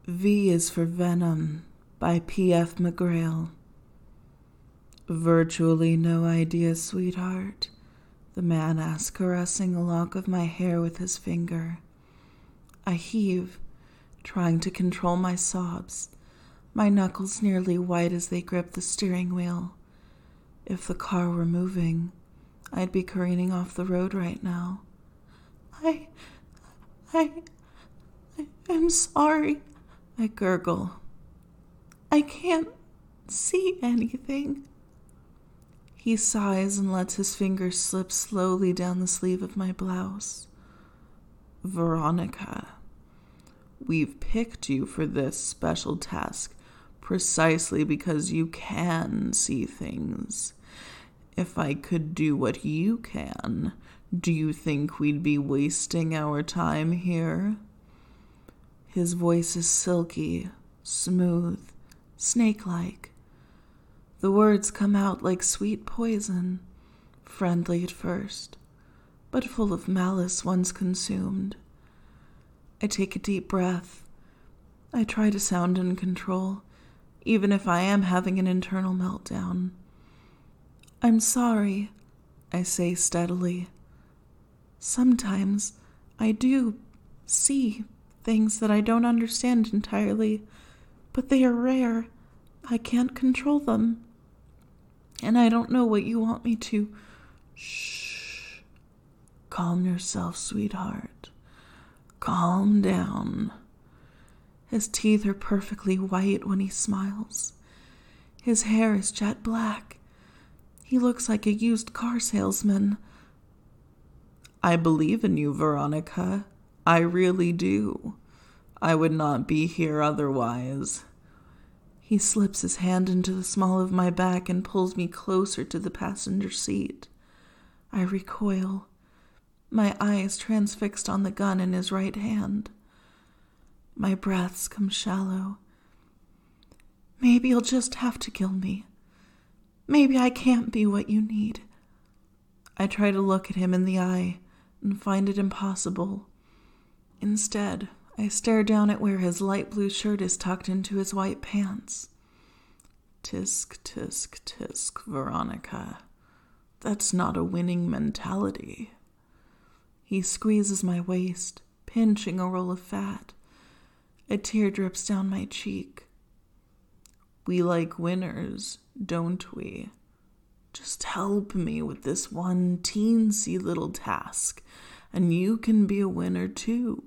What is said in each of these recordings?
V is for Venom by P.F. McGrail. Virtually no idea, sweetheart, the man asked, caressing a lock of my hair with his finger. I heave, trying to control my sobs, my knuckles nearly white as they grip the steering wheel. If the car were moving, I'd be careening off the road right now. I'm sorry, I gurgle. I can't see anything. He sighs and lets his fingers slip slowly down the sleeve of my blouse. Veronica, we've picked you for this special task precisely because you can see things. If I could do what you can, do you think we'd be wasting our time here? His voice is silky, smooth, snake-like. The words come out like sweet poison, friendly at first, but full of malice once consumed. I take a deep breath. I try to sound in control, even if I am having an internal meltdown. I'm sorry, I say steadily. Sometimes I do see things that I don't understand entirely, but they are rare. I can't control them. And I don't know what you want me to. Shh. Calm yourself, sweetheart. Calm down. His teeth are perfectly white when he smiles. His hair is jet black. He looks like a used car salesman. I believe in you, Veronica. I really do. I would not be here otherwise. He slips his hand into the small of my back and pulls me closer to the passenger seat. I recoil, my eyes transfixed on the gun in his right hand. My breaths come shallow. Maybe you'll just have to kill me. Maybe I can't be what you need. I try to look at him in the eye and find it impossible. Instead, I stare down at where his light blue shirt is tucked into his white pants. Tisk, tisk, tisk, Veronica. That's not a winning mentality. He squeezes my waist, pinching a roll of fat. A tear drips down my cheek. We like winners, don't we? Just help me with this one teensy little task, and you can be a winner too.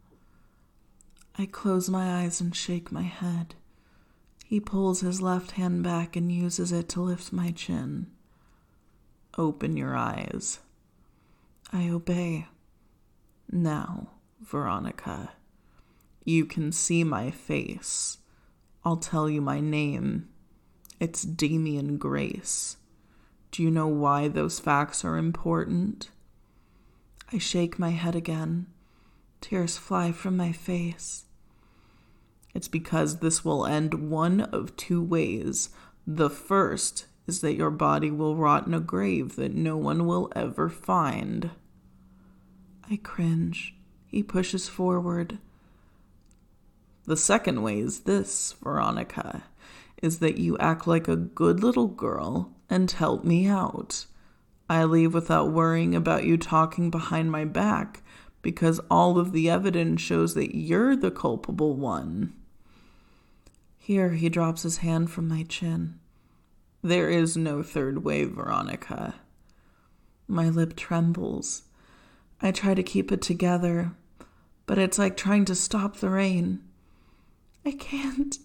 I close my eyes and shake my head. He pulls his left hand back and uses it to lift my chin. Open your eyes. I obey. Now, Veronica, you can see my face. I'll tell you my name. It's Damian Grace. Do you know why those facts are important? I shake my head again. Tears fly from my face. It's because this will end one of two ways. The first is that your body will rot in a grave that no one will ever find. I cringe. He pushes forward. The second way is this, Veronica, is that you act like a good little girl and help me out. I leave without worrying about you talking behind my back because all of the evidence shows that you're the culpable one. Here he drops his hand from my chin. There is no third way, Veronica. My lip trembles. I try to keep it together, but it's like trying to stop the rain. I can't.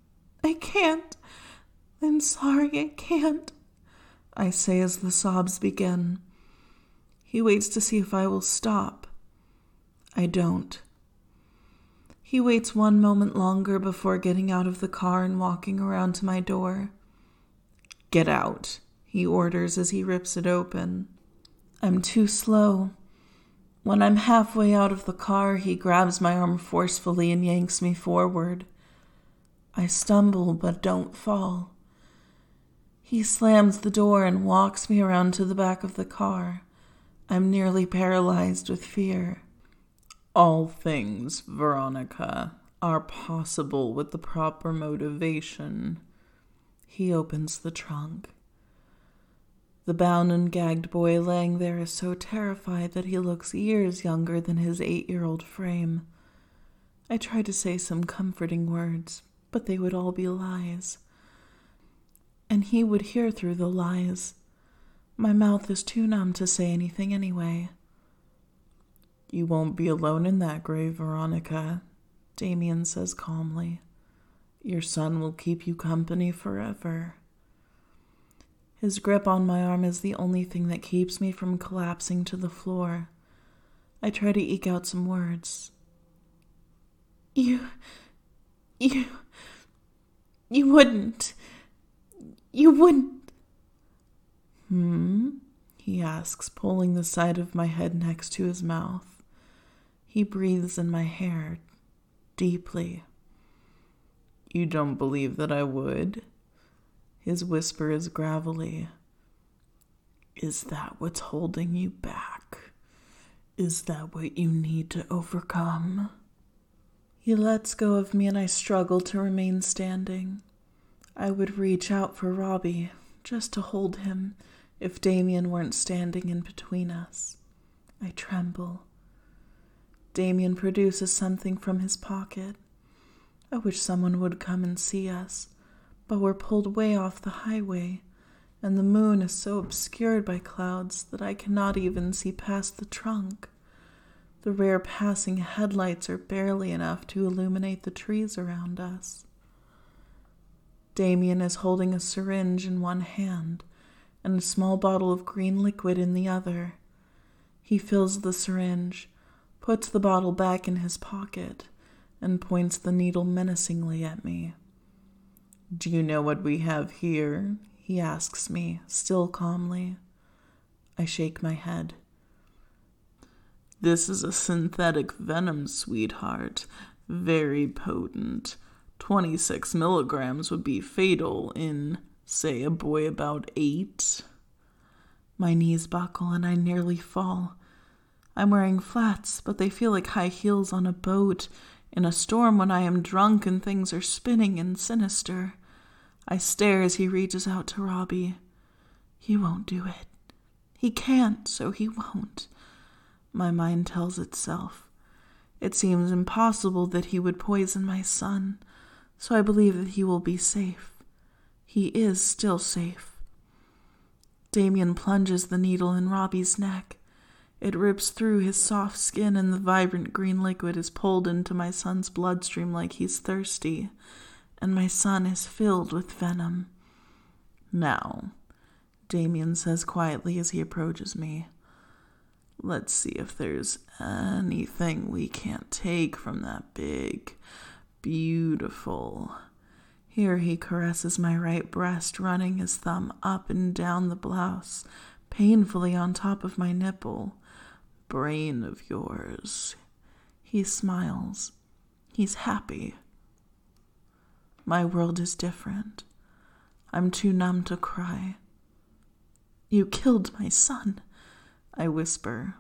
I'm sorry, I can't, I say as the sobs begin. He waits to see if I will stop. I don't. He waits one moment longer before getting out of the car and walking around to my door. Get out, he orders as he rips it open. I'm too slow. When I'm halfway out of the car, he grabs my arm forcefully and yanks me forward. I stumble but don't fall. He slams the door and walks me around to the back of the car. I'm nearly paralyzed with fear. All things, Veronica, are possible with the proper motivation. He opens the trunk. The bound and gagged boy laying there is so terrified that he looks years younger than his 8-year-old frame. I try to say some comforting words, but they would all be lies. And he would hear through the lies. My mouth is too numb to say anything anyway. "You won't be alone in that grave, Veronica," Damien says calmly. "Your son will keep you company forever." His grip on my arm is the only thing that keeps me from collapsing to the floor. I try to eke out some words. You wouldn't. You wouldn't. He asks, pulling the side of my head next to his mouth. He breathes in my hair, deeply. "You don't believe that I would?" His whisper is gravelly. "Is that what's holding you back? Is that what you need to overcome?" He lets go of me and I struggle to remain standing. I would reach out for Robbie, just to hold him, if Damien weren't standing in between us. I tremble. Damien produces something from his pocket. I wish someone would come and see us, but we're pulled way off the highway, and the moon is so obscured by clouds that I cannot even see past the trunk. The rare passing headlights are barely enough to illuminate the trees around us. Damien is holding a syringe in one hand and a small bottle of green liquid in the other. He fills the syringe, puts the bottle back in his pocket, and points the needle menacingly at me. "Do you know what we have here?" he asks me, still calmly. I shake my head. "This is a synthetic venom, sweetheart. Very potent. 26 milligrams would be fatal in, say, a boy about 8. My knees buckle and I nearly fall. I'm wearing flats, but they feel like high heels on a boat in a storm when I am drunk and things are spinning and sinister. I stare as he reaches out to Robbie. He won't do it. He can't, so he won't. My mind tells itself. It seems impossible that he would poison my son, so I believe that he will be safe. He is still safe. Damien plunges the needle in Robbie's neck. It rips through his soft skin and the vibrant green liquid is pulled into my son's bloodstream like he's thirsty, and my son is filled with venom. "Now," Damien says quietly as he approaches me, "let's see if there's anything we can't take from that big, beautiful..." Here he caresses my right breast, running his thumb up and down the blouse, painfully on top of my nipple. "Brain of yours." He smiles. He's happy. My world is different. I'm too numb to cry. "You killed my son," I whisper.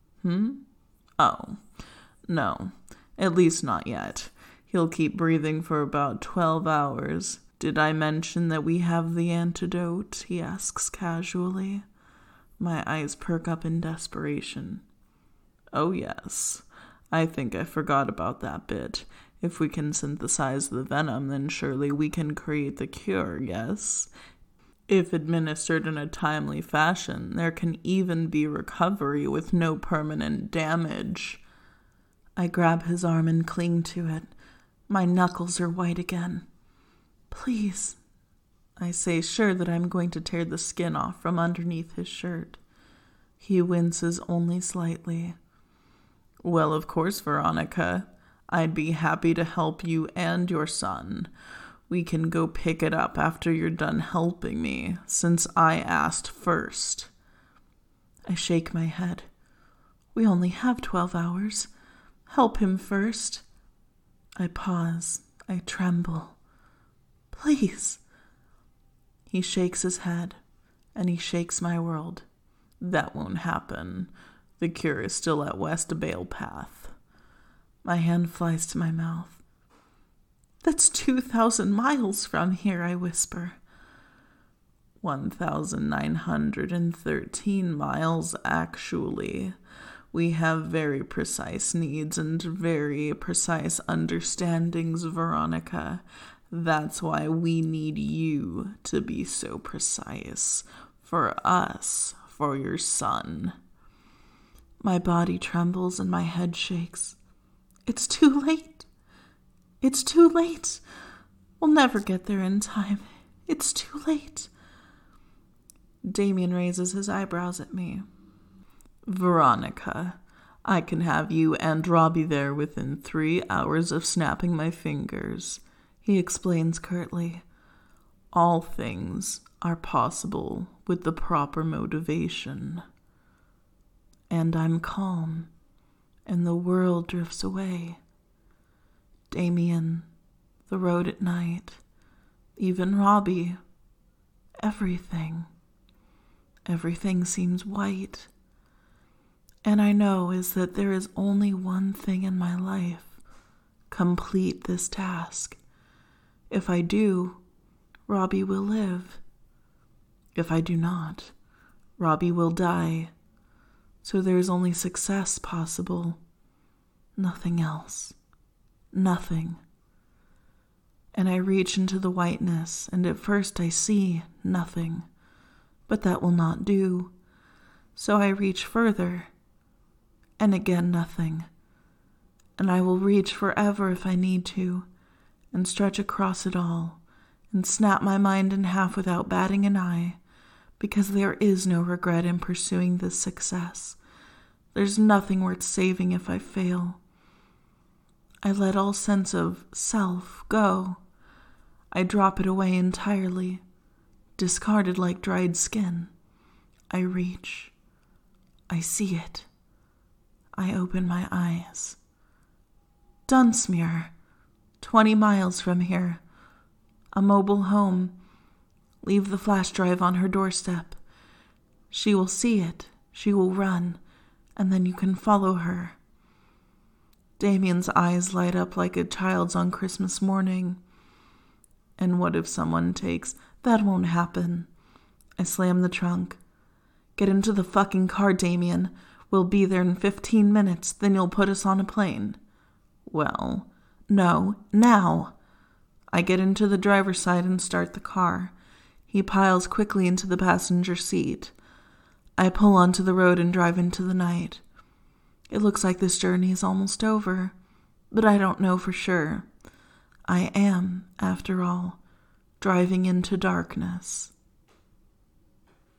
Oh, no, at least not yet. He'll keep breathing for about 12 hours. "Did I mention that we have the antidote?" he asks casually. My eyes perk up in desperation. "Oh, yes. I think I forgot about that bit. If we can synthesize the venom, then surely we can create the cure, yes? If administered in a timely fashion, there can even be recovery with no permanent damage." I grab his arm and cling to it. My knuckles are white again. "Please," I say, sure that I'm going to tear the skin off from underneath his shirt. He winces only slightly. "Well, of course, Veronica. I'd be happy to help you and your son. We can go pick it up after you're done helping me, since I asked first." I shake my head. "We only have 12 hours. Help him first." I pause. I tremble. "Please." He shakes his head, and he shakes my world. "That won't happen. The cure is still at West Bale Path." My hand flies to my mouth. That's 2,000 miles from here, I whisper. 1,913 miles, actually. We have very precise needs and very precise understandings, Veronica. That's why we need you to be so precise. For us, for your son. My body trembles and my head shakes. It's too late. It's too late. We'll never get there in time. It's too late. Damien raises his eyebrows at me. Veronica, I can have you and Robbie there within 3 hours of snapping my fingers, he explains curtly. All things are possible with the proper motivation. And I'm calm, and the world drifts away. Damien, the road at night, even Robbie, everything seems white. And I know is that there is only one thing in my life: complete this task. If I do, Robbie will live. If I do not, Robbie will die. So there is only success possible. Nothing else. Nothing. And I reach into the whiteness, and at first I see nothing. But that will not do. So I reach further, and again nothing. And I will reach forever if I need to, and stretch across it all, and snap my mind in half without batting an eye, because there is no regret in pursuing this success. There's nothing worth saving if I fail. I let all sense of self go. I drop it away entirely, discarded like dried skin. I reach. I see it. I open my eyes. Dunsmuir, 20 miles from here. A mobile home. Leave the flash drive on her doorstep. She will see it. She will run, and then you can follow her. Damien's eyes light up like a child's on Christmas morning. And what if someone takes? That won't happen. I slam the trunk. Get into the fucking car, Damien. We'll be there in 15 minutes, then you'll put us on a plane. Well, no, now. I get into the driver's side and start the car. He piles quickly into the passenger seat. I pull onto the road and drive into the night. It looks like this journey is almost over, but I don't know for sure. I am, after all, driving into darkness.